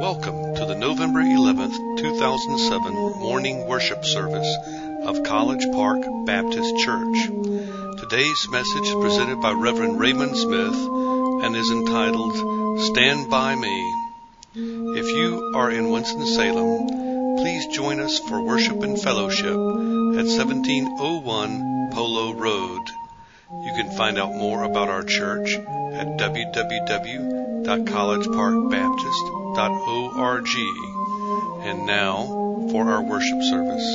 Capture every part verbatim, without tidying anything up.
Welcome to the November eleventh, two thousand seven morning worship service of College Park Baptist Church. Today's message is presented by Reverend Raymond Smith and is entitled, Stand By Me. If you are in Winston-Salem, please join us for worship and fellowship at seventeen oh one Polo Road. You can find out more about our church at w w w dot college park baptist dot org. And now for our worship service.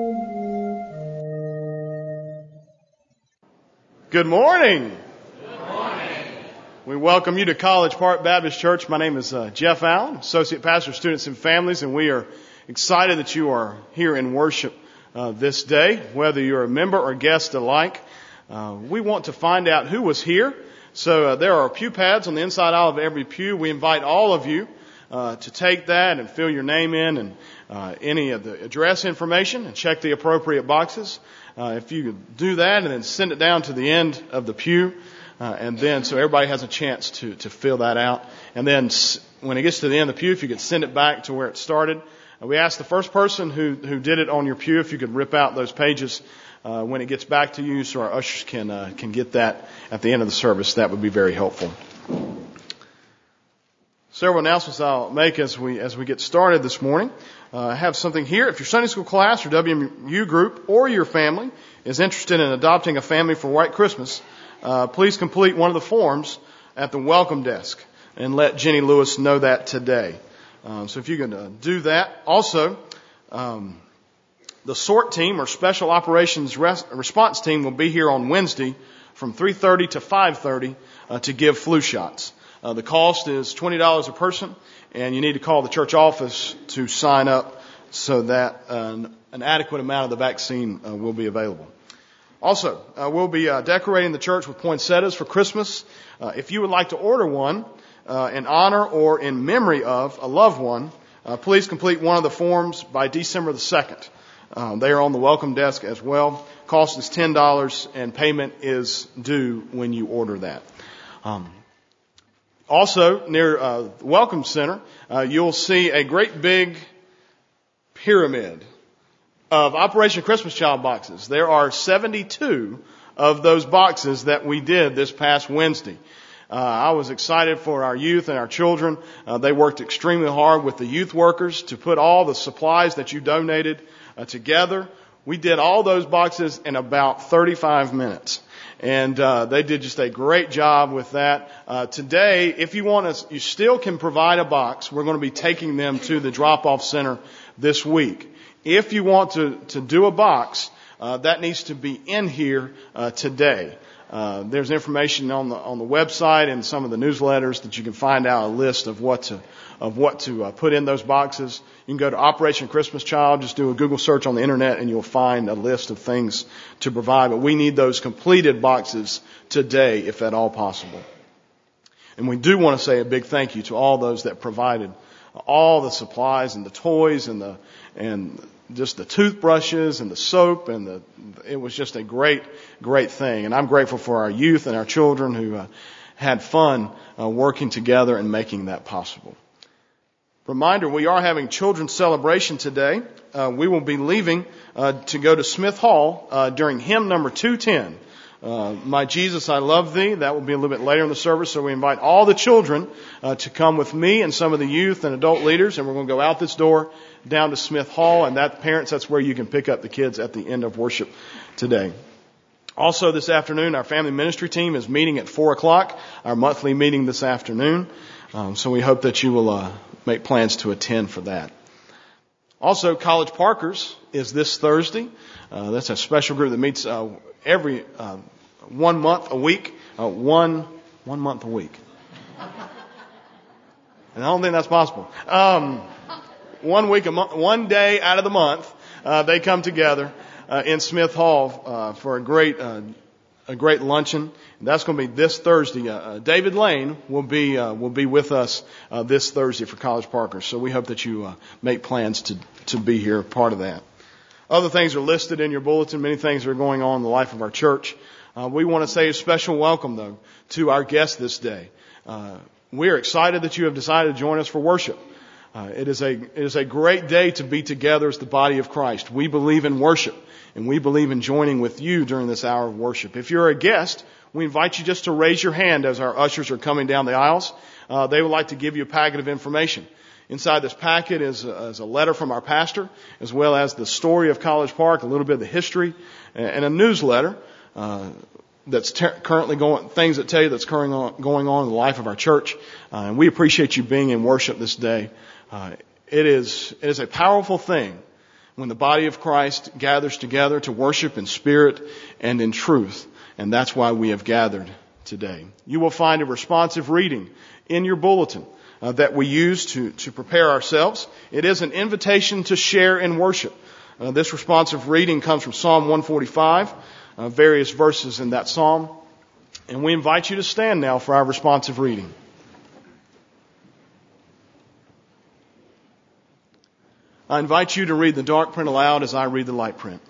Good morning. Good morning. We welcome you to College Park Baptist Church. My name is uh, Jeff Allen, Associate Pastor of Students and Families, and we are excited that you are here in worship uh, this day, whether you're a member or guest alike. Uh, we want to find out who was here. So uh, there are pew pads on the inside aisle of every pew. We invite all of you uh, to take that and fill your name in and uh, any of the address information and check the appropriate boxes. Uh, if you could do that and then send it down to the end of the pew, uh, and then so everybody has a chance to to fill that out. And then s- when it gets to the end of the pew, if you could send it back to where it started. Uh, we asked the first person who who did it on your pew if you could rip out those pages Uh, when it gets back to you, so our ushers can uh, can get that at the end of the service. That would be very helpful. Several announcements I'll make as we as we get started this morning. Uh, I have something here. If your Sunday school class or W M U group or your family is interested in adopting a family for White Christmas, uh, please complete one of the forms at the welcome desk and let Jenny Lewis know that today. Um, so if you can uh, do that. Also, um, the SORT team, or Special Operations Res- Response Team, will be here on Wednesday from three thirty to five thirty uh, to give flu shots. Uh, the cost is twenty dollars a person, and you need to call the church office to sign up so that uh, an adequate amount of the vaccine uh, will be available. Also, uh, we'll be uh, decorating the church with poinsettias for Christmas. Uh, if you would like to order one uh, in honor or in memory of a loved one, uh, please complete one of the forms by December the second. Um, they are on the welcome desk as well. Cost is ten dollars and payment is due when you order that. Um, also, near uh, the Welcome Center, uh, you'll see a great big pyramid of Operation Christmas Child boxes. There are seventy-two of those boxes that we did this past Wednesday. Uh, I was excited for our youth and our children. Uh, they worked extremely hard with the youth workers to put all the supplies that you donated Uh, together. We did all those boxes in about thirty-five minutes. And uh, they did just a great job with that. Uh, today, if you want to, you still can provide a box. We're going to be taking them to the drop-off center this week. If you want to, to do a box, uh, that needs to be in here uh, today. Uh, there's information on the on the website and some of the newsletters that you can find out a list of what to of what to uh, put in those boxes. You can go to Operation Christmas Child, just do a Google search on the internet, and you'll find a list of things to provide. But we need those completed boxes today, if at all possible. And we do want to say a big thank you to all those that provided all the supplies and the toys and the and just the toothbrushes and the soap, and the it was just a great, great thing. And I'm grateful for our youth and our children who uh, had fun uh, working together and making that possible. Reminder, we are having children's celebration today. Uh, we will be leaving uh, to go to Smith Hall uh, during hymn number two ten. Uh, My Jesus, I Love Thee. That will be a little bit later in the service, so we invite all the children uh, to come with me and some of the youth and adult leaders, and we're going to go out this door down to Smith Hall, and that parents, that's where you can pick up the kids at the end of worship today. Also this afternoon, our family ministry team is meeting at four o'clock, our monthly meeting this afternoon, um, so we hope that you will uh, make plans to attend for that. Also, College Parkers is this Thursday. Uh, that's a special group that meets uh, every uh, one month a week, uh, one one month a week. And I don't think that's possible. Um, one week a month, one day out of the month, uh, they come together uh, in Smith Hall uh, for a great uh, a great luncheon. And that's going to be this Thursday. Uh, uh, David Lane will be uh, will be with us uh, this Thursday for College Parkers. So we hope that you uh, make plans to to be here, part of that. Other things are listed in your bulletin. Many things are going on in the life of our church. Uh, we want to say a special welcome, though, to our guest this day. Uh, we are excited that you have decided to join us for worship. Uh, it is a it is a great day to be together as the body of Christ. We believe in worship, and we believe in joining with you during this hour of worship. If you're a guest, we invite you just to raise your hand as our ushers are coming down the aisles. Uh, they would like to give you a packet of information. Inside this packet is a, is a letter from our pastor, as well as the story of College Park, a little bit of the history, and a newsletter uh, that's ter- currently going, things that tell you that's going on, going on in the life of our church. Uh, and we appreciate you being in worship this day. Uh, it is it is a powerful thing when the body of Christ gathers together to worship in spirit and in truth, and that's why we have gathered today. You will find a responsive reading in your bulletin Uh, that we use to, to prepare ourselves. It is an invitation to share in worship. Uh, this responsive reading comes from Psalm one forty-five, uh, various verses in that psalm. And we invite you to stand now for our responsive reading. I invite you to read the dark print aloud as I read the light print.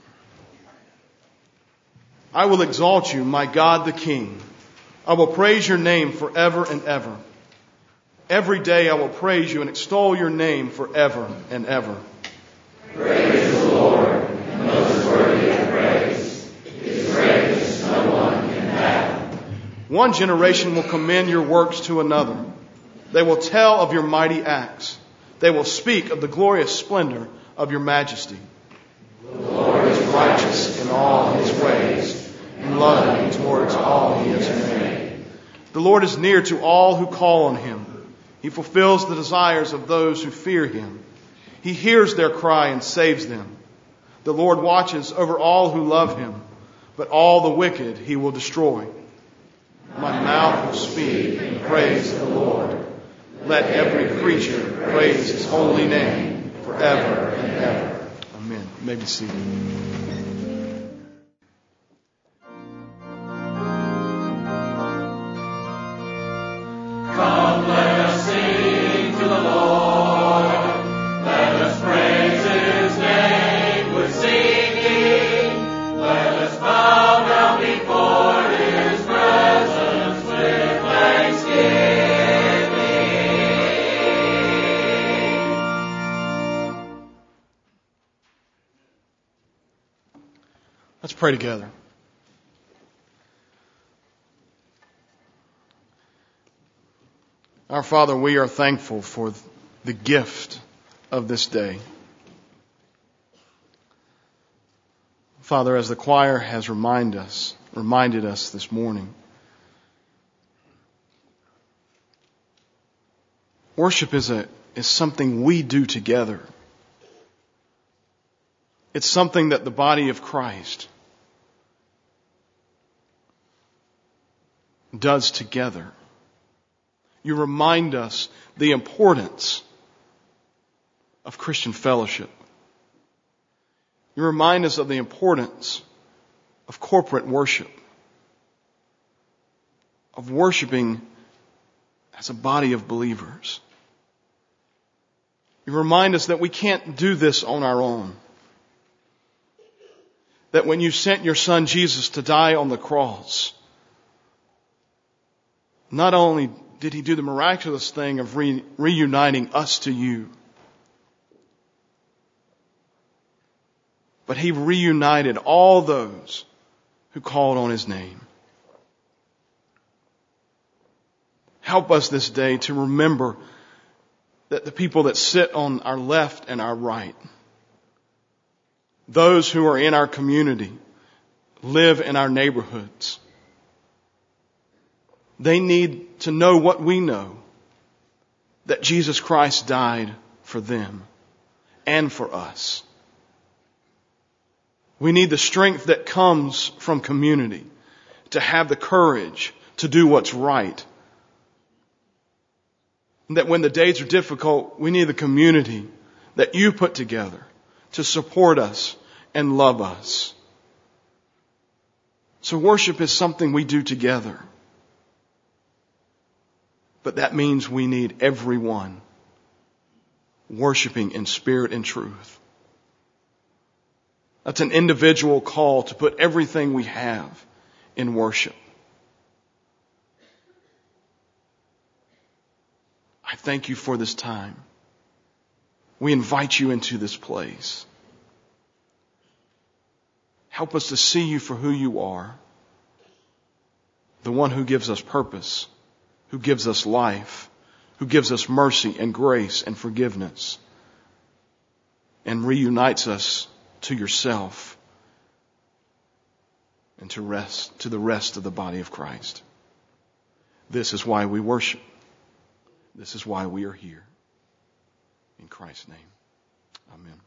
I will exalt you, my God the King. I will praise your name forever and ever. Every day I will praise you and extol your name forever and ever. Praise the Lord, most worthy of praise. His greatness no one can fathom. One generation will commend your works to another. They will tell of your mighty acts. They will speak of the glorious splendor of your majesty. The Lord is righteous in all his ways, and loving towards all he has made. The Lord is near to all who call on him. He fulfills the desires of those who fear him. He hears their cry and saves them. The Lord watches over all who love him, but all the wicked he will destroy. My mouth will speak and praise the Lord. Let every creature praise his holy name forever and ever. Amen. You may be seated. Let's pray together. Our Father, we are thankful for the gift of this day. Father, as the choir has remind us, reminded us this morning, worship is a is something we do together. It's something that the body of Christ does together. You remind us the importance of Christian fellowship. You remind us of the importance of corporate worship, of worshiping as a body of believers. You remind us that we can't do this on our own. That when you sent your son Jesus to die on the cross, not only did he do the miraculous thing of re- reuniting us to you, but he reunited all those who called on his name. Help us this day to remember that the people that sit on our left and our right, those who are in our community, live in our neighborhoods, they need to know what we know, that Jesus Christ died for them and for us. We need the strength that comes from community to have the courage to do what's right. And that when the days are difficult, we need the community that you put together to support us and love us. So worship is something we do together. But that means we need everyone worshiping in spirit and truth. That's an individual call to put everything we have in worship. I thank you for this time. We invite you into this place. Help us to see you for who you are. The one who gives us purpose, who gives us life, who gives us mercy and grace and forgiveness, and reunites us to yourself and to rest, to the rest of the body of Christ. This is why we worship. This is why we are here. In Christ's name, amen.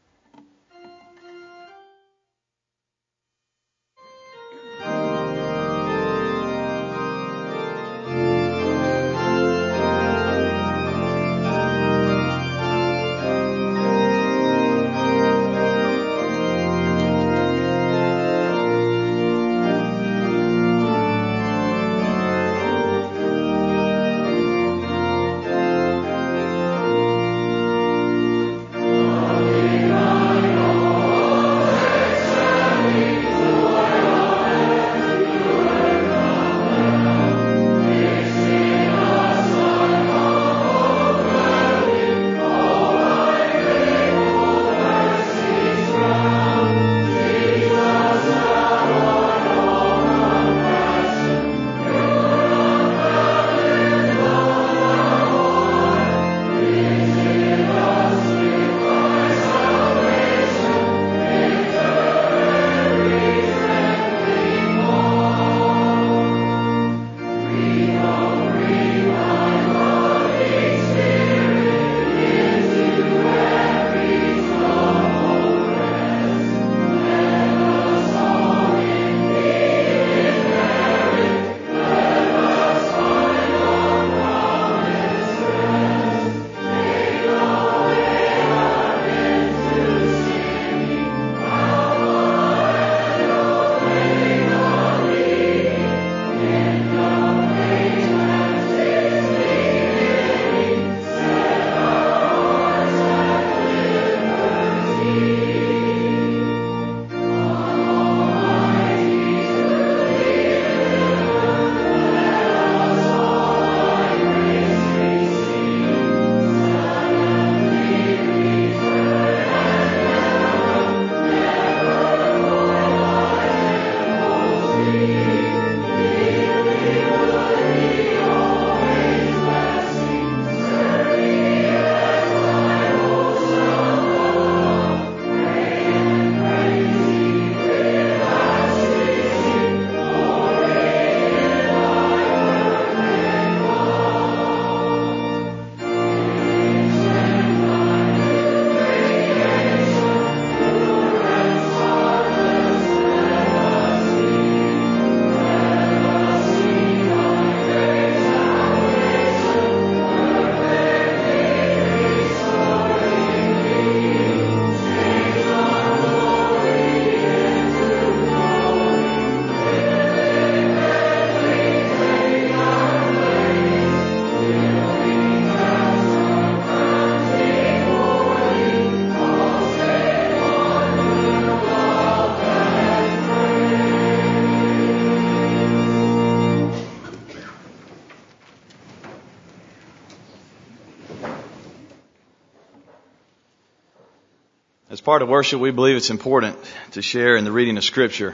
As part of worship, we believe it's important to share in the reading of Scripture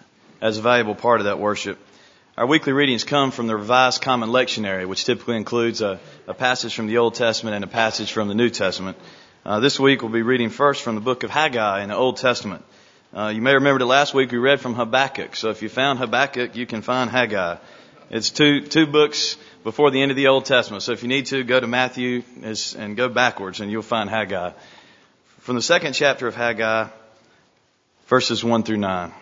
as a valuable part of that worship. Our weekly readings come from the Revised Common Lectionary, which typically includes a, a passage from the Old Testament and a passage from the New Testament. Uh, this week we'll be reading first from the book of Haggai in the Old Testament. Uh, you may remember that last week we read from Habakkuk. So if you found Habakkuk, you can find Haggai. It's two two books before the end of the Old Testament. So if you need to, go to Matthew and go backwards and you'll find Haggai. From the second chapter of Haggai, verses one through nine.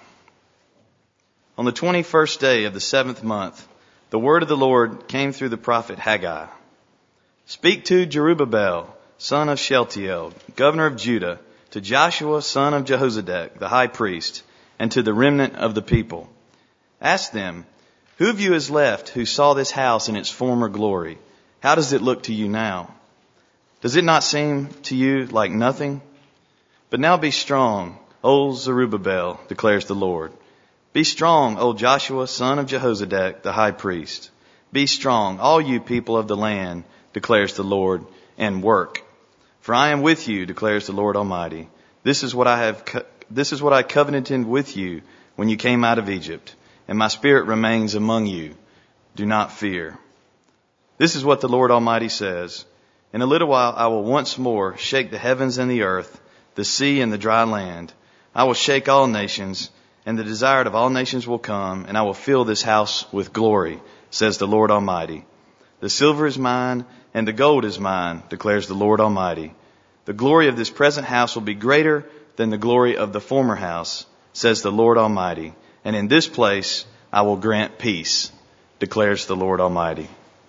On the twenty-first day of the seventh month, the word of the Lord came through the prophet Haggai. Speak to Zerubbabel, son of Shealtiel, governor of Judah, to Joshua, son of Jehozadak, the high priest, and to the remnant of the people. Ask them, who of you is left who saw this house in its former glory? How does it look to you now? Does it not seem to you like nothing? But now be strong, O Zerubbabel, declares the Lord. Be strong, O Joshua, son of Jehozadak, the high priest. Be strong, all you people of the land, declares the Lord, and work. For I am with you, declares the Lord Almighty. This is what I have, co- this is what I covenanted with you when you came out of Egypt, and my spirit remains among you. Do not fear. This is what the Lord Almighty says. In a little while I will once more shake the heavens and the earth, the sea and the dry land. I will shake all nations, and the desired of all nations will come, and I will fill this house with glory, says the Lord Almighty. The silver is mine, and the gold is mine, declares the Lord Almighty. The glory of this present house will be greater than the glory of the former house, says the Lord Almighty. And in this place I will grant peace, declares the Lord Almighty.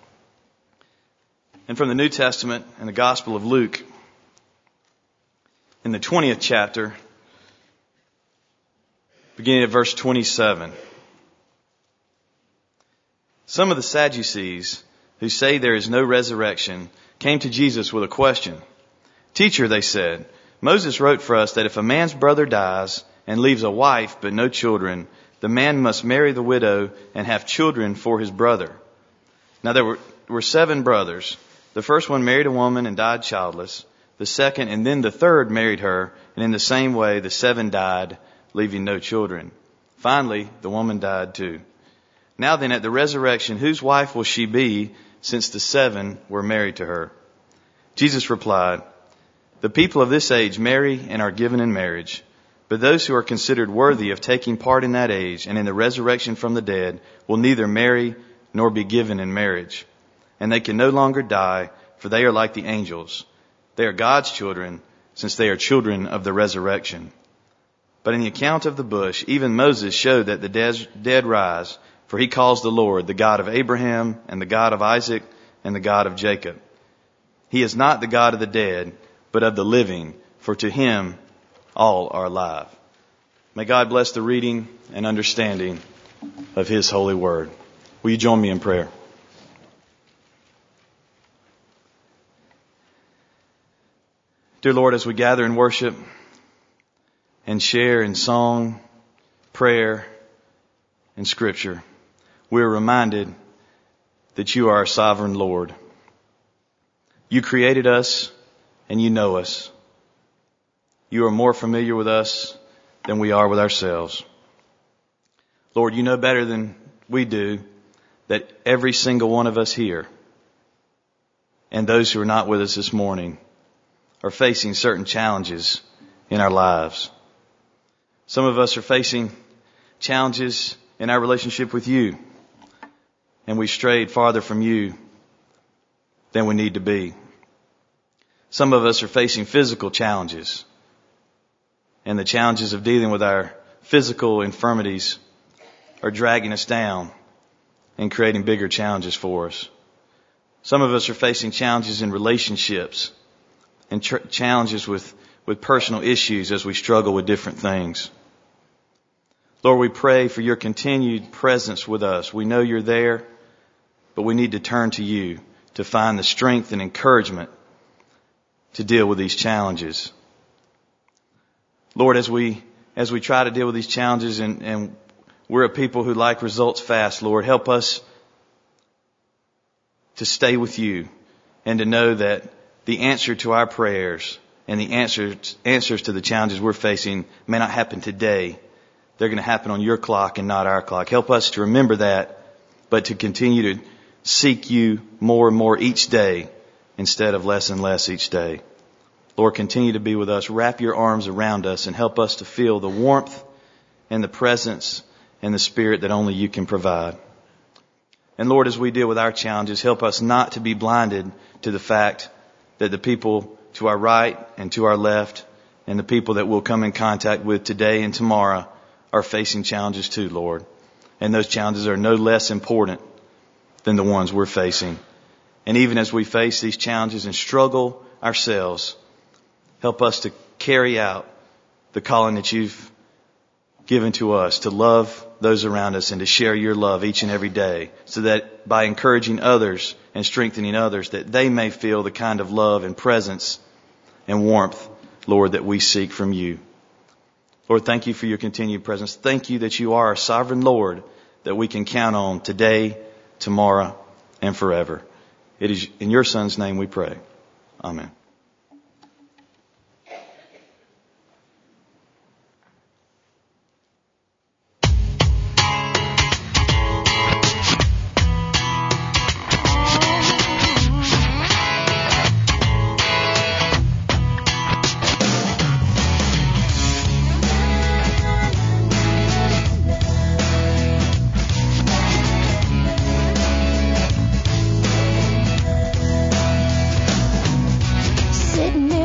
And from the New Testament and the Gospel of Luke, in the twentieth chapter, beginning at verse twenty-seven. Some of the Sadducees, who say there is no resurrection, came to Jesus with a question. Teacher, they said, Moses wrote for us that if a man's brother dies and leaves a wife but no children, the man must marry the widow and have children for his brother. Now there were, were seven brothers. The first one married a woman and died childless. The second and then the third married her, and in the same way the seven died, leaving no children. Finally, the woman died too. Now then, at the resurrection, whose wife will she be, since the seven were married to her? Jesus replied, The people of this age marry and are given in marriage, but those who are considered worthy of taking part in that age and in the resurrection from the dead will neither marry nor be given in marriage. And they can no longer die, for they are like the angels. They are God's children, since they are children of the resurrection. But in the account of the bush, even Moses showed that the dead rise, for he calls the Lord the God of Abraham and the God of Isaac and the God of Jacob. He is not the God of the dead, but of the living, for to him all are alive. May God bless the reading and understanding of his holy word. Will you join me in prayer? Dear Lord, as we gather in worship and share in song, prayer, and scripture, we are reminded that you are our sovereign Lord. You created us and you know us. You are more familiar with us than we are with ourselves. Lord, you know better than we do that every single one of us here and those who are not with us this morning are facing certain challenges in our lives. Some of us are facing challenges in our relationship with you, and we've strayed farther from you than we need to be. Some of us are facing physical challenges, and the challenges of dealing with our physical infirmities are dragging us down and creating bigger challenges for us. Some of us are facing challenges in relationships and tr- challenges with, with personal issues as we struggle with different things. Lord, we pray for your continued presence with us. We know you're there, but we need to turn to you to find the strength and encouragement to deal with these challenges. Lord, as we as we try to deal with these challenges, and, and we're a people who like results fast, Lord, help us to stay with you and to know that the answer to our prayers and the answers answers to the challenges we're facing may not happen today. They're going to happen on your clock and not our clock. Help us to remember that, but to continue to seek you more and more each day instead of less and less each day. Lord, continue to be with us. Wrap your arms around us and help us to feel the warmth and the presence and the spirit that only you can provide. And Lord, as we deal with our challenges, help us not to be blinded to the fact that the people to our right and to our left and the people that we'll come in contact with today and tomorrow are facing challenges too, Lord. And those challenges are no less important than the ones we're facing. And even as we face these challenges and struggle ourselves, help us to carry out the calling that you've given to us to love those around us and to share your love each and every day, so that by encouraging others and strengthening others, that they may feel the kind of love and presence and warmth, Lord, that we seek from you. Lord, thank you for your continued presence. Thank you that you are our sovereign Lord that we can count on today, tomorrow, and forever. It is in your Son's name we pray. Amen.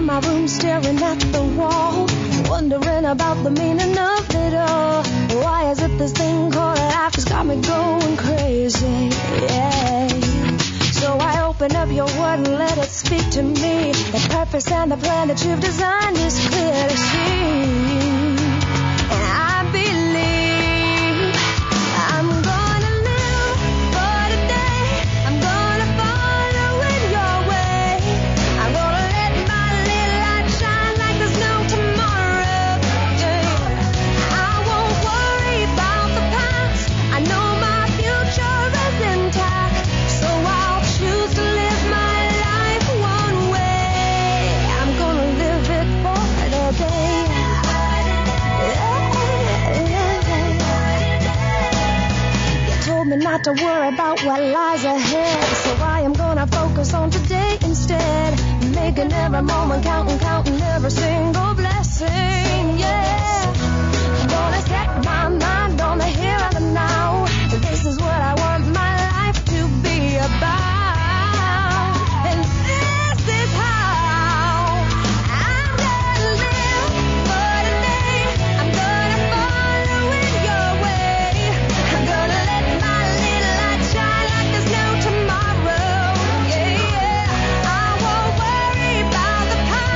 my room staring at the wall, wondering about the meaning of it all. Why is it this thing called life has got me going crazy? Yeah. So I open up your word and let it speak to me. The purpose and the plan that you've designed is clear to see. And I believe I'm gonna live for today. I'm gonna follow in your way. I'm gonna let my little light shine like there's no tomorrow. Yeah. I won't worry about the past. I know my future is intact. So I'll choose to live my life one way. I'm gonna live it for today. You told me not to worry about what lies ahead, so I am gonna focus on today instead. Making every moment count and counting every single blessing, yeah. I'm gonna set my mind on the here and the now. This is what I want my life to be about. And this is how I'm gonna live for today. I'm gonna follow in your way. I'm gonna let my little light shine like there's no tomorrow. Yeah, yeah. I won't worry about the past.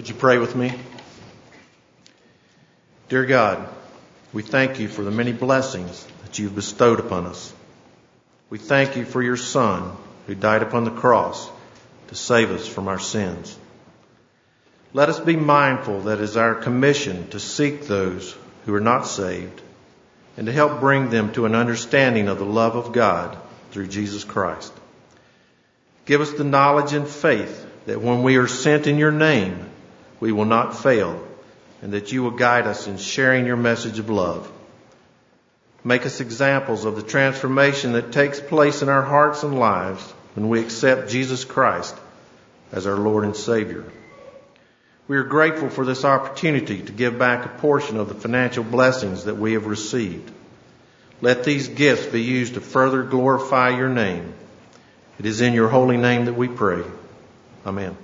Would you pray with me? Dear God, we thank you for the many blessings that you've bestowed upon us. We thank you for your Son who died upon the cross to save us from our sins. Let us be mindful that it is our commission to seek those who are not saved and to help bring them to an understanding of the love of God through Jesus Christ. Give us the knowledge and faith that when we are sent in your name, we will not fail, and that you will guide us in sharing your message of love. Make us examples of the transformation that takes place in our hearts and lives when we accept Jesus Christ as our Lord and Savior. We are grateful for this opportunity to give back a portion of the financial blessings that we have received. Let these gifts be used to further glorify your name. It is in your holy name that we pray. Amen.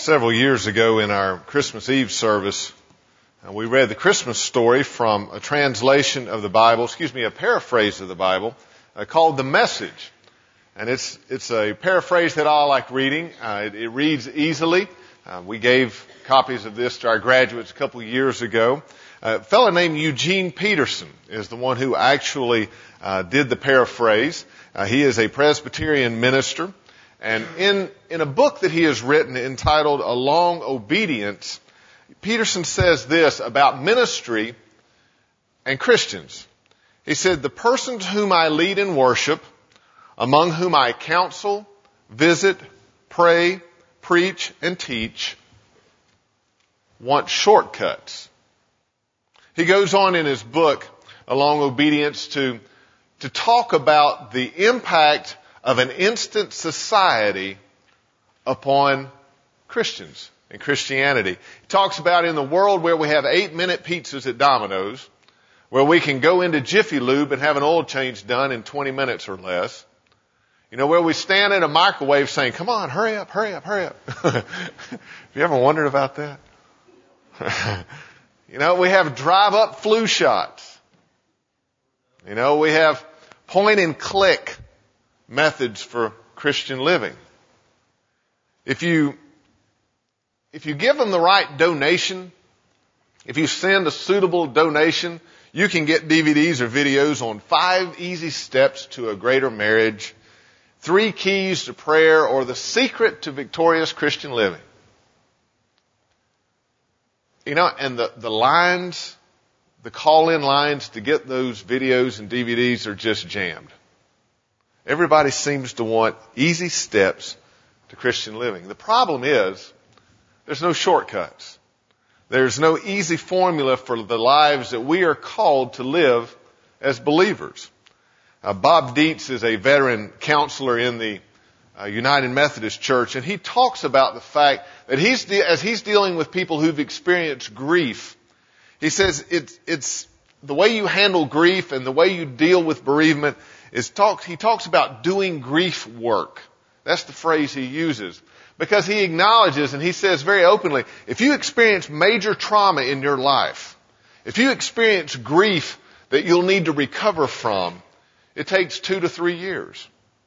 Several years ago in our Christmas Eve service, uh, we read the Christmas story from a translation of the Bible, excuse me, a paraphrase of the Bible uh, called The Message. And it's it's a paraphrase that I like reading. Uh, it, it reads easily. Uh, we gave copies of this to our graduates a couple of years ago. Uh, a fellow named Eugene Peterson is the one who actually uh, did the paraphrase. Uh, he is a Presbyterian minister. And in, in a book that he has written entitled A Long Obedience, Peterson says this about ministry and Christians. He said, "The persons whom I lead in worship, among whom I counsel, visit, pray, preach, and teach, want shortcuts." He goes on in his book, A Long Obedience, to, to talk about the impact of an instant society upon Christians and Christianity. He talks about in the world where we have eight-minute pizzas at Domino's, where we can go into Jiffy Lube and have an oil change done in twenty minutes or less. You know, where we stand in a microwave saying, "Come on, hurry up, hurry up, hurry up." Have you ever wondered about that? You know, we have drive-up flu shots. You know, we have point-and-click methods for Christian living. If you, if you give them the right donation, if you send a suitable donation, you can get D V Ds or videos on five easy steps to a greater marriage, three keys to prayer, or the secret to victorious Christian living. You know, and the, the lines, the call-in lines to get those videos and D V Ds are just jammed. Everybody seems to want easy steps to Christian living. The problem is, there's no shortcuts. There's no easy formula for the lives that we are called to live as believers. Uh, Bob Dietz is a veteran counselor in the uh, United Methodist Church, and he talks about the fact that he's de- as he's dealing with people who've experienced grief, he says it's, it's the way you handle grief and the way you deal with bereavement is talk, he talks about doing grief work. That's the phrase he uses. Because he acknowledges, and he says very openly, if you experience major trauma in your life, if you experience grief that you'll need to recover from, it takes two to three years.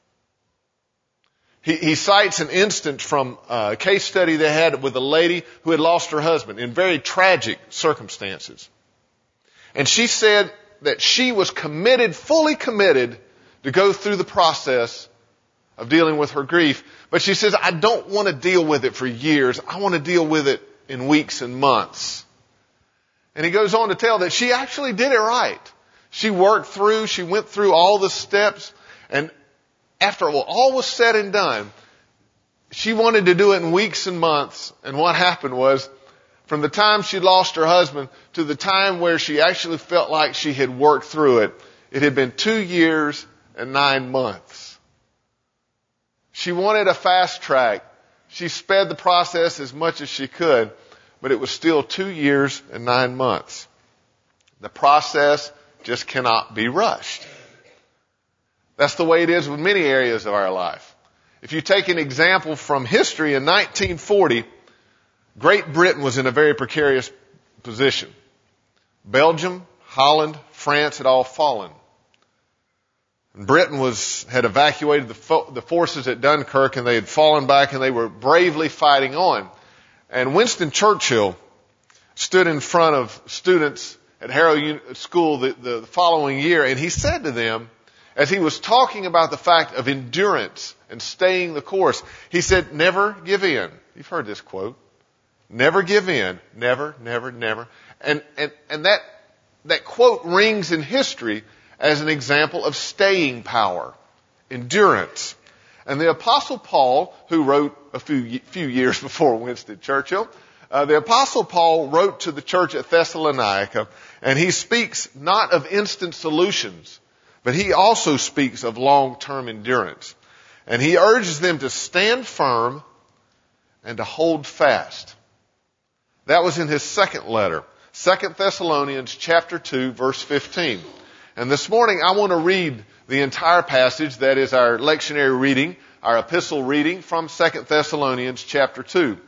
He, he cites an instance from a case study they had with a lady who had lost her husband in very tragic circumstances. And she said that she was committed, fully committed, to go through the process of dealing with her grief. But she says, I don't want to deal with it for years. I want to deal with it in weeks and months. And he goes on to tell that she actually did it right. She worked through, she went through all the steps, and after all was said and done, she wanted to do it in weeks and months. And what happened was, from the time she lost her husband to the time where she actually felt like she had worked through it, it had been two years and nine months. She wanted a fast track. She sped the process as much as she could, but it was still two years and nine months. The process just cannot be rushed. That's the way it is with many areas of our life. If you take an example from history, in nineteen forty, Great Britain was in a very precarious position. Belgium, Holland, France had all fallen. Britain was, had evacuated the, fo- the forces at Dunkirk, and they had fallen back, and they were bravely fighting on. And Winston Churchill stood in front of students at Harrow School the, the following year, and he said to them, as he was talking about the fact of endurance and staying the course, he said, never give in. You've heard this quote. Never give in. Never, never, never. And, and, and that, that quote rings in history as an example of staying power, endurance. And the Apostle Paul, who wrote a few, few years before Winston Churchill, uh, the Apostle Paul wrote to the church at Thessalonica, and he speaks not of instant solutions, but he also speaks of long-term endurance. And he urges them to stand firm and to hold fast. That was in his second letter, Second Thessalonians chapter two, verse fifteen. And this morning I want to read the entire passage that is our lectionary reading, our epistle reading from Second Thessalonians chapter two.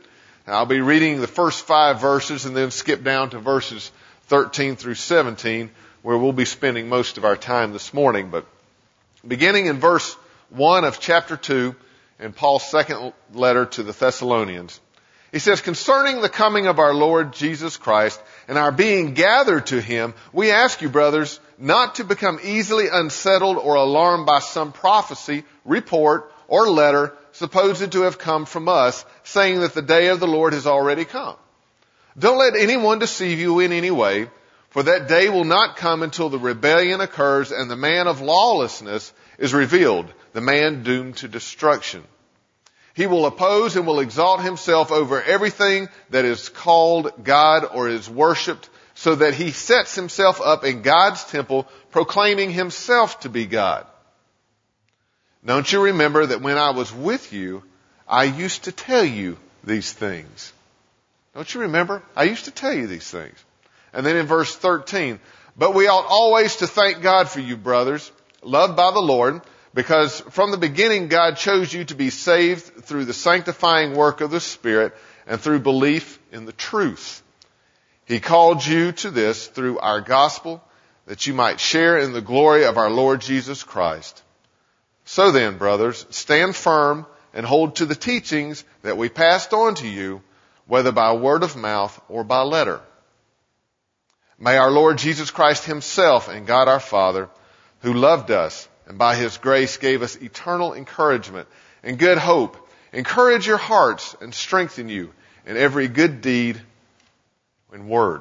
I'll be reading the first five verses and then skip down to verses thirteen through seventeen, where we'll be spending most of our time this morning. But beginning in verse one of chapter two, in Paul's second letter to the Thessalonians, he says, "Concerning the coming of our Lord Jesus Christ and our being gathered to him, we ask you, brothers, not to become easily unsettled or alarmed by some prophecy, report, or letter supposed to have come from us, saying that the day of the Lord has already come. Don't let anyone deceive you in any way, for that day will not come until the rebellion occurs and the man of lawlessness is revealed, the man doomed to destruction. He will oppose and will exalt himself over everything that is called God or is worshipped, so that he sets himself up in God's temple, proclaiming himself to be God. Don't you remember that when I was with you, I used to tell you these things?" Don't you remember? I used to tell you these things. And then in verse thirteen, "But we ought always to thank God for you, brothers, loved by the Lord, because from the beginning God chose you to be saved through the sanctifying work of the Spirit and through belief in the truth. He called you to this through our gospel, that you might share in the glory of our Lord Jesus Christ. So then, brothers, stand firm and hold to the teachings that we passed on to you, whether by word of mouth or by letter. May our Lord Jesus Christ himself and God our Father, who loved us and by his grace gave us eternal encouragement and good hope, encourage your hearts and strengthen you in every good deed and word."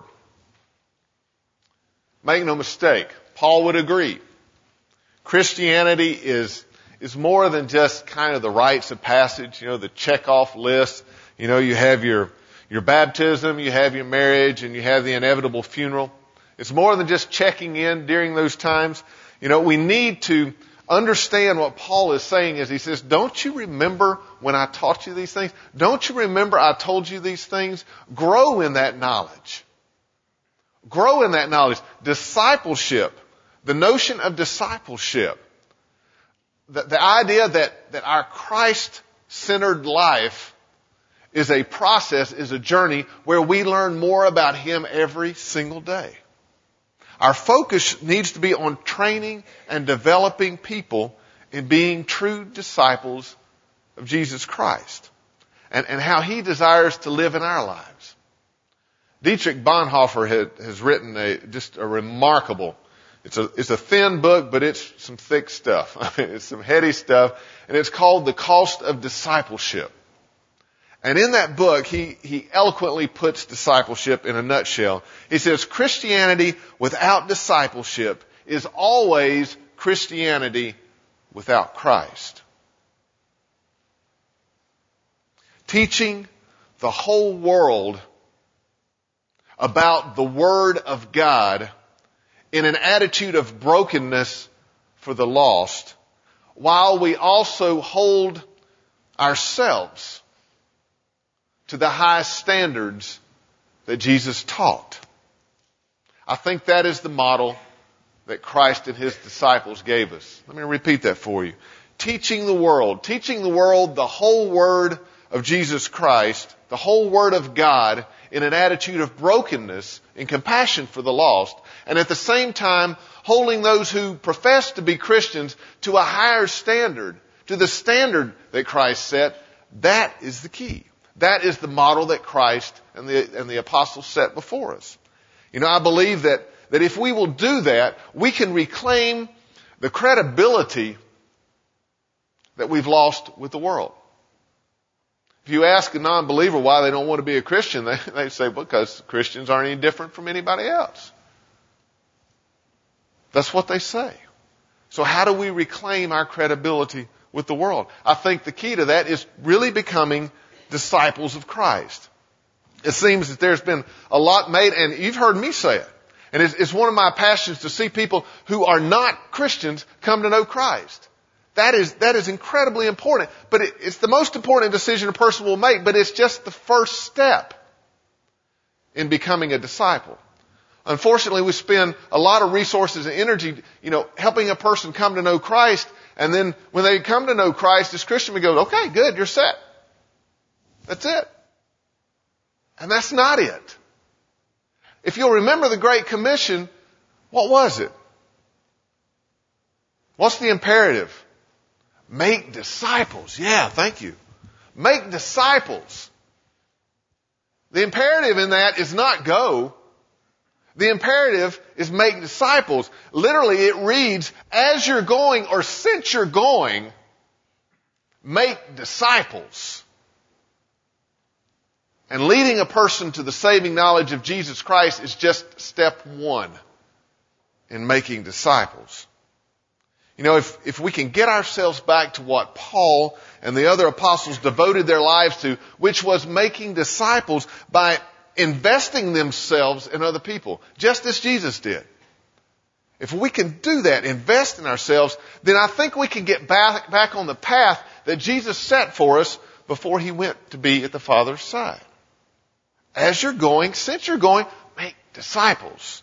Make no mistake, Paul would agree. Christianity is is more than just kind of the rites of passage, you know, the check-off list. You know, you have your, your baptism, you have your marriage, and you have the inevitable funeral. It's more than just checking in during those times. You know, we need to understand what Paul is saying as he says, don't you remember when I taught you these things? Don't you remember I told you these things? Grow in that knowledge. Grow in that knowledge. Discipleship, the notion of discipleship, the, the idea that, that our Christ-centered life is a process, is a journey where we learn more about him every single day. Our focus needs to be on training and developing people in being true disciples of Jesus Christ and, and how he desires to live in our lives. Dietrich Bonhoeffer had, has written a, just a remarkable, it's a, it's a thin book, but it's some thick stuff. I mean, it's some heady stuff, and it's called The Cost of Discipleship. And in that book, he, he eloquently puts discipleship in a nutshell. He says, Christianity without discipleship is always Christianity without Christ. Teaching the whole world about the Word of God in an attitude of brokenness for the lost, while we also hold ourselves to the highest standards that Jesus taught. I think that is the model that Christ and his disciples gave us. Let me repeat that for you. Teaching the world, teaching the world the whole Word of Jesus Christ, the whole Word of God, in an attitude of brokenness and compassion for the lost, and at the same time holding those who profess to be Christians to a higher standard, to the standard that Christ set. That is the key. That is the model that Christ and the, and the apostles set before us. You know, I believe that, that if we will do that, we can reclaim the credibility that we've lost with the world. If you ask a non-believer why they don't want to be a Christian, they, they say, because Christians aren't any different from anybody else. That's what they say. So how do we reclaim our credibility with the world? I think the key to that is really becoming disciples of Christ. It seems that there's been a lot made, and you've heard me say it. And it's, it's one of my passions to see people who are not Christians come to know Christ. That is, that is incredibly important. But it, it's the most important decision a person will make, but it's just the first step in becoming a disciple. Unfortunately, we spend a lot of resources and energy, you know, helping a person come to know Christ. And then when they come to know Christ as Christian, we go, okay, good, you're set. That's it. And that's not it. If you'll remember the Great Commission, what was it? What's the imperative? Make disciples. Yeah, thank you. Make disciples. The imperative in that is not go. The imperative is make disciples. Literally, it reads, as you're going or since you're going, make disciples. And leading a person to the saving knowledge of Jesus Christ is just step one in making disciples. You know, if, if we can get ourselves back to what Paul and the other apostles devoted their lives to, which was making disciples by investing themselves in other people, just as Jesus did. If we can do that, invest in ourselves, then I think we can get back, back on the path that Jesus set for us before he went to be at the Father's side. As you're going, since you're going, make disciples.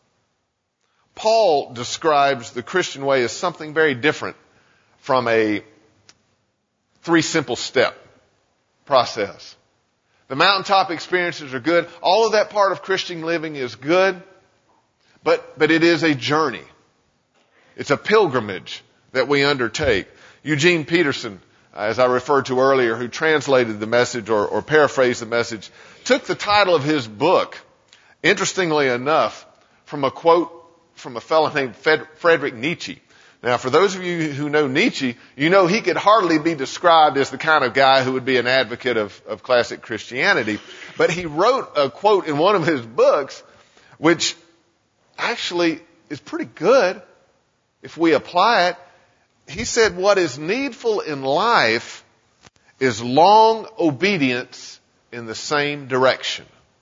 Paul describes the Christian way as something very different from a three simple step process. The mountaintop experiences are good. All of that part of Christian living is good, but, but it is a journey. It's a pilgrimage that we undertake. Eugene Peterson, as I referred to earlier, who translated the message or, or paraphrased the message, took the title of his book, interestingly enough, from a quote from a fellow named Friedrich Nietzsche. Now, for those of you who know Nietzsche, you know he could hardly be described as the kind of guy who would be an advocate of, of classic Christianity. But he wrote a quote in one of his books, which actually is pretty good if we apply it. He said, what is needful in life is long obedience in the same direction.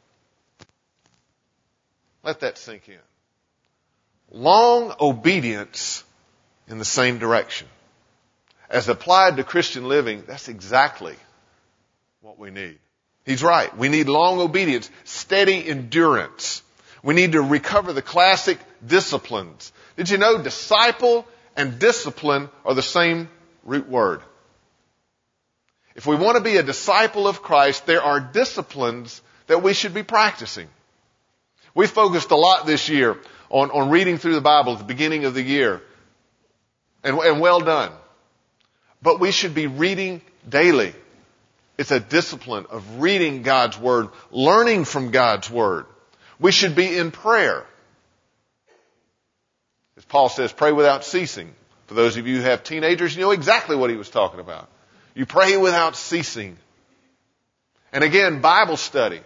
Let that sink in. Long obedience in the same direction. As applied to Christian living, that's exactly what we need. He's right. We need long obedience, steady endurance. We need to recover the classic disciplines. Did you know disciple and discipline are the same root word? If we want to be a disciple of Christ, there are disciplines that we should be practicing. We focused a lot this year on, on reading through the Bible at the beginning of the year. And, and well done. But we should be reading daily. It's a discipline of reading God's Word, learning from God's Word. We should be in prayer. As Paul says, pray without ceasing. For those of you who have teenagers, you know exactly what he was talking about. You pray without ceasing. And again, Bible study.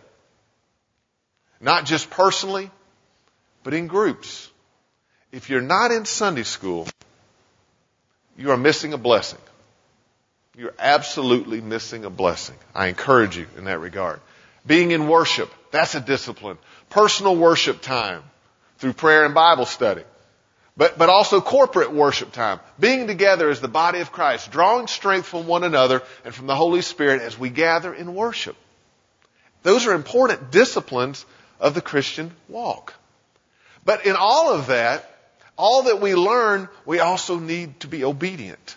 Not just personally, but in groups. If you're not in Sunday school, you are missing a blessing. You're absolutely missing a blessing. I encourage you in that regard. Being in worship, that's a discipline. Personal worship time through prayer and Bible study. But, but also corporate worship time. Being together as the body of Christ, drawing strength from one another and from the Holy Spirit as we gather in worship. Those are important disciplines of the Christian walk. But in all of that, all that we learn, we also need to be obedient.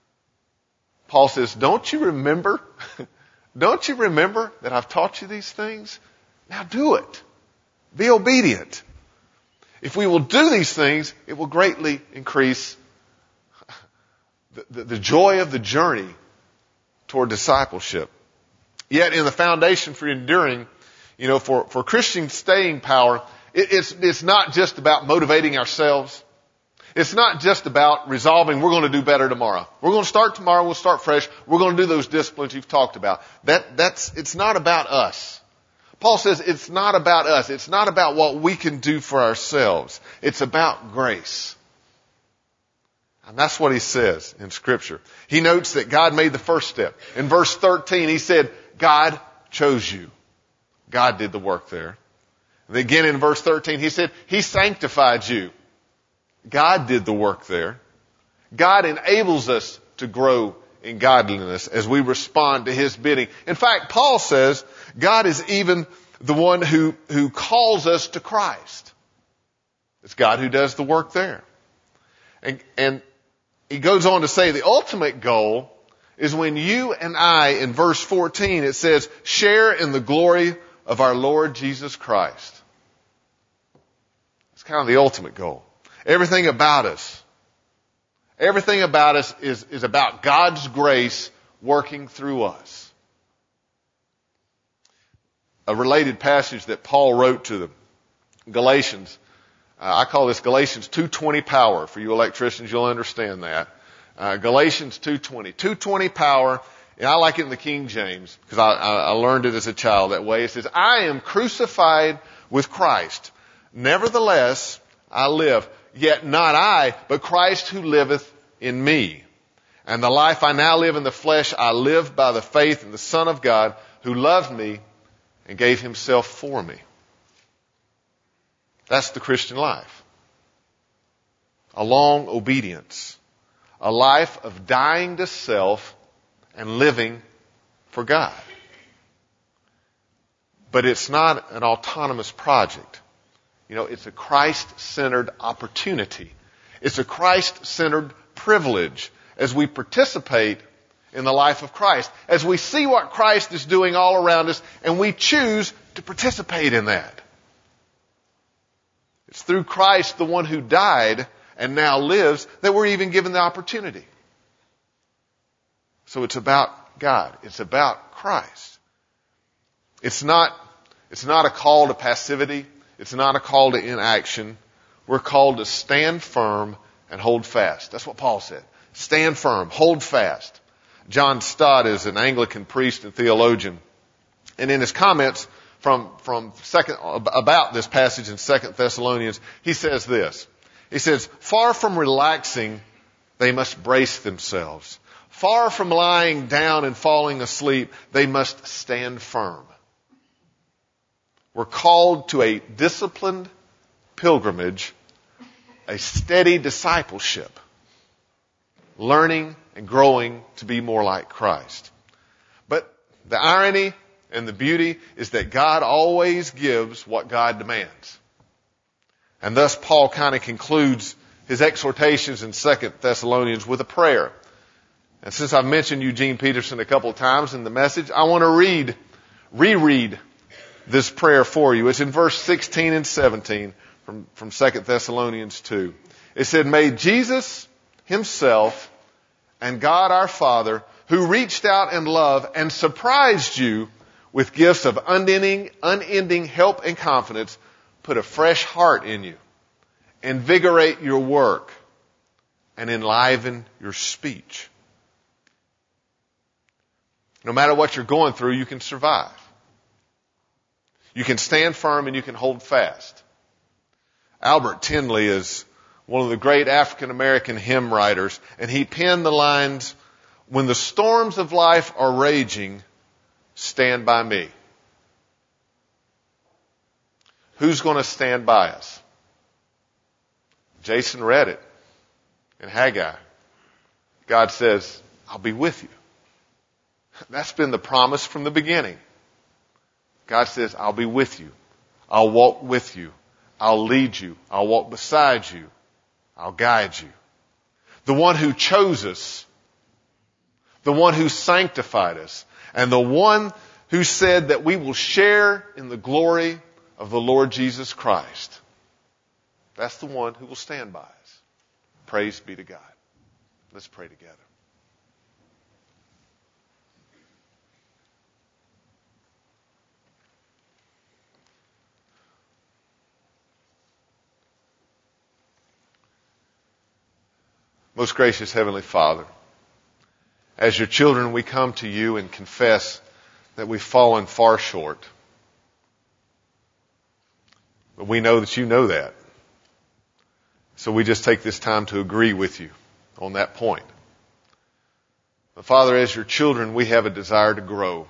Paul says, don't you remember? Don't you remember that I've taught you these things? Now do it. Be obedient. If we will do these things, it will greatly increase the, the, the joy of the journey toward discipleship. Yet in the foundation for enduring, you know, for, for Christian staying power, it, it's, it's not just about motivating ourselves. It's not just about resolving we're going to do better tomorrow. We're going to start tomorrow, we'll start fresh. We're going to do those disciplines you've talked about. That, that's, it's not about us. Paul says it's not about us. It's not about what we can do for ourselves. It's about grace. And that's what he says in Scripture. He notes that God made the first step. In verse thirteen, he said, God chose you. God did the work there. And again in verse thirteen, he said, He sanctified you. God did the work there. God enables us to grow in godliness as we respond to His bidding. In fact, Paul says God is even the one who, who calls us to Christ. It's God who does the work there. And, and he goes on to say the ultimate goal is when you and I, in verse fourteen, it says, share in the glory of our Lord Jesus Christ. It's kind of the ultimate goal. Everything about us, everything about us is, is about God's grace working through us. A related passage that Paul wrote to the Galatians, uh, I call this Galatians two twenty power. For you electricians, you'll understand that. Uh, Galatians two twenty. two twenty power, and I like it in the King James because I, I, I learned it as a child that way. It says, I am crucified with Christ. Nevertheless, I live. Yet not I, but Christ who liveth in me. And the life I now live in the flesh, I live by the faith in the Son of God, who loved me and gave himself for me. That's the Christian life. A long obedience. A life of dying to self and living for God. But it's not an autonomous project. You know, it's a Christ-centered opportunity. It's a Christ-centered privilege as we participate in the life of Christ. As we see what Christ is doing all around us and we choose to participate in that. It's through Christ, the one who died and now lives, that we're even given the opportunity. So it's about God. It's about Christ. It's not, it's not a call to passivity. It's not a call to inaction. We're called to stand firm and hold fast. That's what Paul said. Stand firm, hold fast. John Stott is an Anglican priest and theologian. And in his comments from, from second, about this passage in Second Thessalonians, he says this. He says, far from relaxing, they must brace themselves. Far from lying down and falling asleep, they must stand firm. We're called to a disciplined pilgrimage, a steady discipleship, learning and growing to be more like Christ. But the irony and the beauty is that God always gives what God demands. And thus Paul kind of concludes his exhortations in Second Thessalonians with a prayer. And since I've mentioned Eugene Peterson a couple of times in the message, I want to read, reread this prayer for you. It's in verse sixteen and seventeen from, from Second Thessalonians two. It said, may Jesus himself and God our Father, who reached out in love and surprised you with gifts of unending, unending help and confidence, put a fresh heart in you, invigorate your work, and enliven your speech. No matter what you're going through, you can survive. You can stand firm and you can hold fast. Albert Tinley is one of the great African American hymn writers, and he penned the lines, when the storms of life are raging, stand by me. Who's going to stand by us? Jason read it in Haggai. God says, I'll be with you. That's been the promise from the beginning. God says, I'll be with you. I'll walk with you. I'll lead you. I'll walk beside you. I'll guide you. The one who chose us, the one who sanctified us, and the one who said that we will share in the glory of the Lord Jesus Christ. That's the one who will stand by us. Praise be to God. Let's pray together. Most gracious Heavenly Father, as your children, we come to you and confess that we've fallen far short. But we know that you know that. So we just take this time to agree with you on that point. But Father, as your children, we have a desire to grow.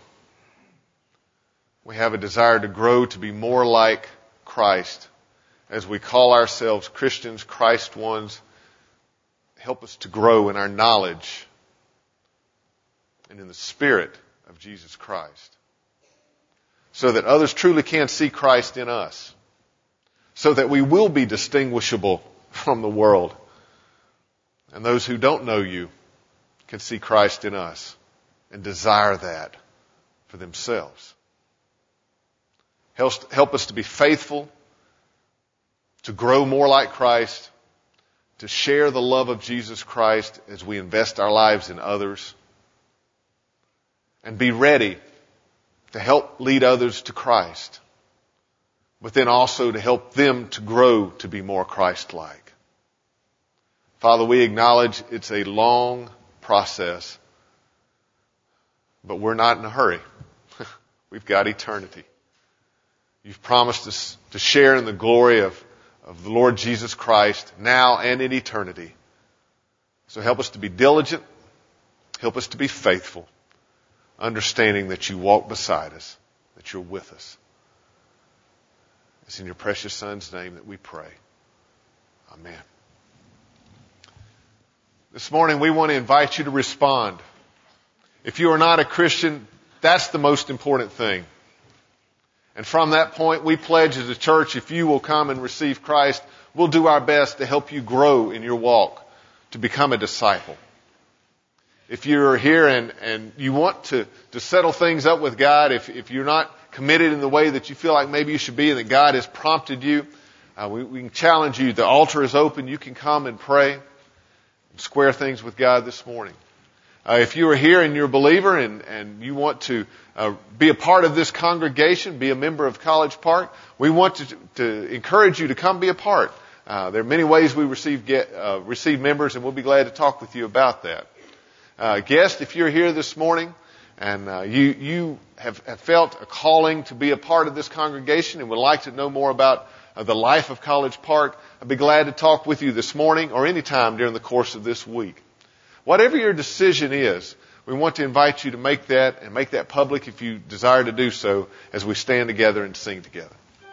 We have a desire to grow to be more like Christ as we call ourselves Christians, Christ ones. Help us to grow in our knowledge and in the Spirit of Jesus Christ, so that others truly can see Christ in us, so that we will be distinguishable from the world, and those who don't know you can see Christ in us and desire that for themselves. Help, help us to be faithful, to grow more like Christ, to share the love of Jesus Christ as we invest our lives in others, and be ready to help lead others to Christ, but then also to help them to grow to be more Christ-like. Father, we acknowledge it's a long process, but we're not in a hurry. We've got eternity. You've promised us to share in the glory of, of the Lord Jesus Christ now and in eternity. So help us to be diligent. Help us to be faithful, understanding that you walk beside us, that you're with us. It's in your precious Son's name that we pray. Amen. This morning we want to invite you to respond. If you are not a Christian, that's the most important thing. And from that point, we pledge as a church, if you will come and receive Christ, we'll do our best to help you grow in your walk, to become a disciple. If you're here and, and you want to, to settle things up with God, if, if you're not committed in the way that you feel like maybe you should be and that God has prompted you, uh, we, we can challenge you. The altar is open. You can come and pray and square things with God this morning. Uh, if you are here and you're a believer and, and you want to uh, be a part of this congregation, be a member of College Park, we want to, to encourage you to come be a part. Uh, there are many ways we receive get, uh, receive members, and we'll be glad to talk with you about that. Uh, guest, if you're here this morning and uh, you you have, have felt a calling to be a part of this congregation and would like to know more about uh, the life of College Park, I'd be glad to talk with you this morning or any time during the course of this week. Whatever your decision is, we want to invite you to make that and make that public if you desire to do so as we stand together and sing together.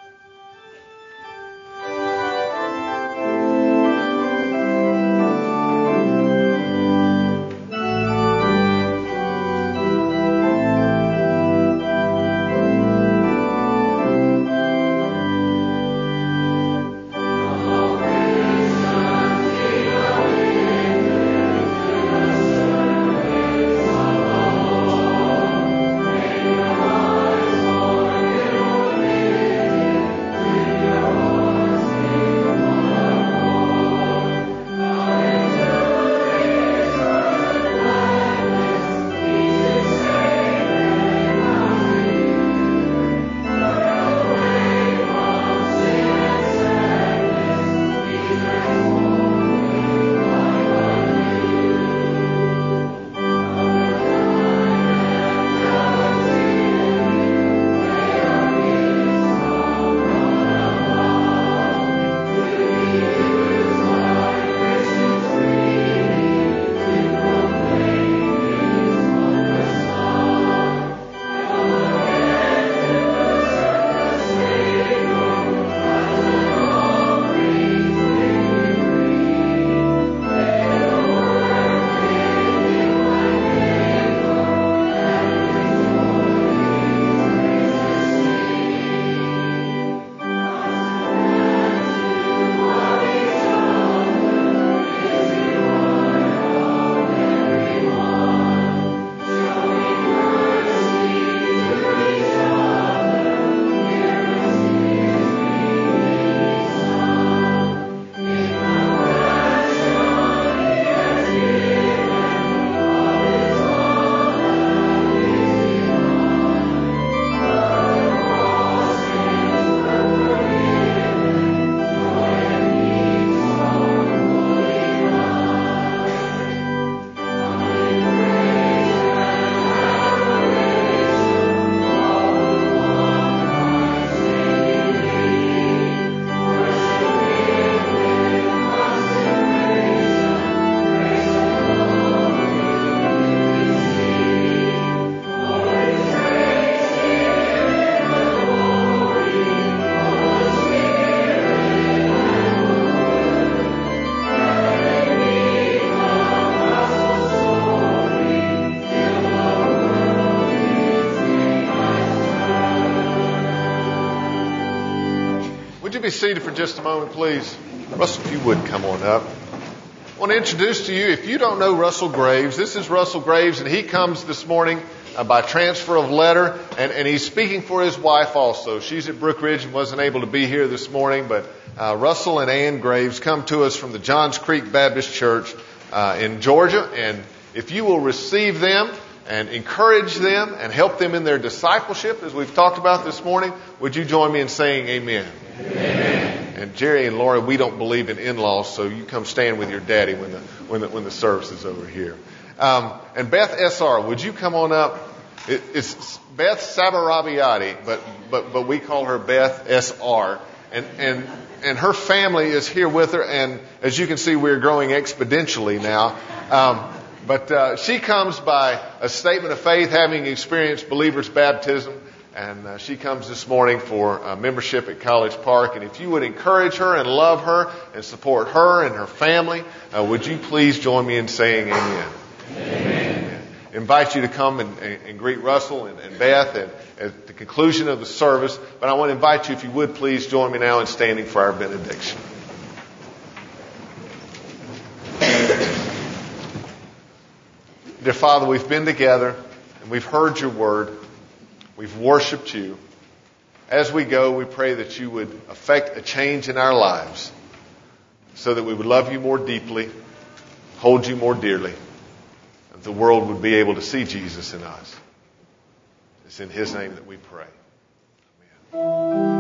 Be seated for just a moment, please. Russell, if you would come on up. I want to introduce to you, if you don't know Russell Graves, this is Russell Graves, and he comes this morning uh, by transfer of letter, and, and he's speaking for his wife also. She's at Brook Ridge and wasn't able to be here this morning, but uh, Russell and Ann Graves come to us from the Johns Creek Baptist Church uh, in Georgia, and if you will receive them and encourage them and help them in their discipleship, as we've talked about this morning, would you join me in saying amen? Amen. And Jerry and Laura, we don't believe in in-laws, so you come stand with your daddy when the when the, when the service is over here. Um, and Beth S R, would you come on up? It, it's Beth Sabarabiati, but but but we call her Beth S R, and and and her family is here with her. And as you can see, we're growing exponentially now. Um, but uh, she comes by a statement of faith, having experienced believers' baptism. And uh, she comes this morning for uh, membership at College Park. And if you would encourage her and love her and support her and her family, uh, would you please join me in saying amen? Amen. I invite you to come and, and, and greet Russell and, and Beth at, at the conclusion of the service. But I want to invite you, if you would please join me now in standing for our benediction. Dear Father, we've been together and we've heard your word. We've worshiped you. As we go, we pray that you would effect a change in our lives so that we would love you more deeply, hold you more dearly, that the world would be able to see Jesus in us. It's in his name that we pray. Amen.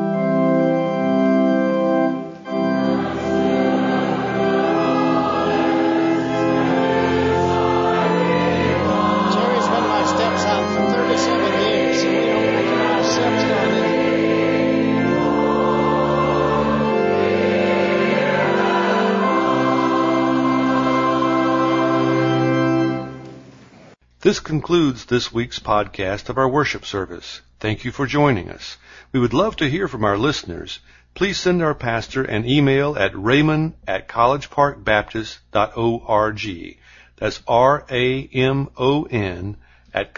This concludes this week's podcast of our worship service. Thank you for joining us. We would love to hear from our listeners. Please send our pastor an email at raymond at collegeparkbaptist.org. That's R A M O N at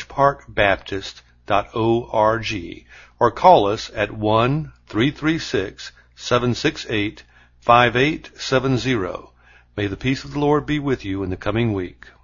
collegeparkbaptist.org. Or call us at one three three six, seven six eight, five eight seven zero. May the peace of the Lord be with you in the coming week.